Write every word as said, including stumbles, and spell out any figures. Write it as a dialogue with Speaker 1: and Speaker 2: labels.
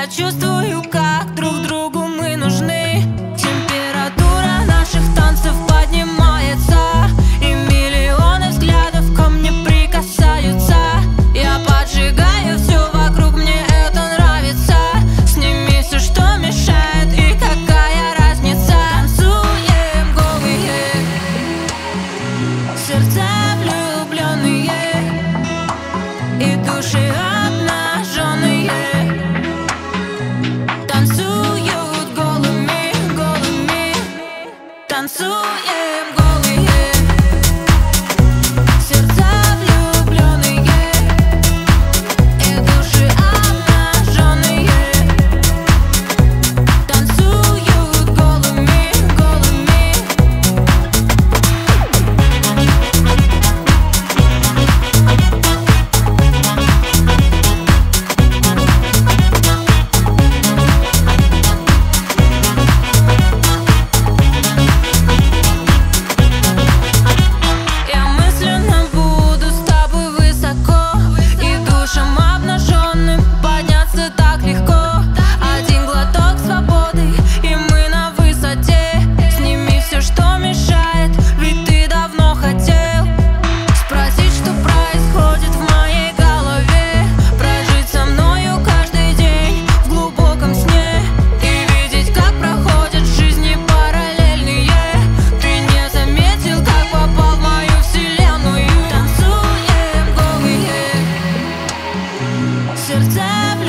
Speaker 1: Я чувствую, как друг другу мы нужны. Температура наших танцев поднимается, и миллионы взглядов ко мне прикасаются. Я поджигаю все вокруг, мне это нравится. Сними все, что мешает, и какая разница. Танцуем голые, сердца влюбленные и души обнаженные. Танцуют голыми, голыми, танцуем голые, сердца влюбленные и души обнаженные. Танцуют голыми, голыми. Я мысленно буду с тобой высоко, и душам обнаженным подняться так легко. Один глоток свободы, и мы на высоте. Сними все, что мешает, ведь ты давно хотел спросить, что происходит в моей голове. Прожить со мною каждый день в глубоком сне и видеть, как проходят жизни параллельные. Ты не заметил, как попал в мою вселенную. Танцуем голые, сердца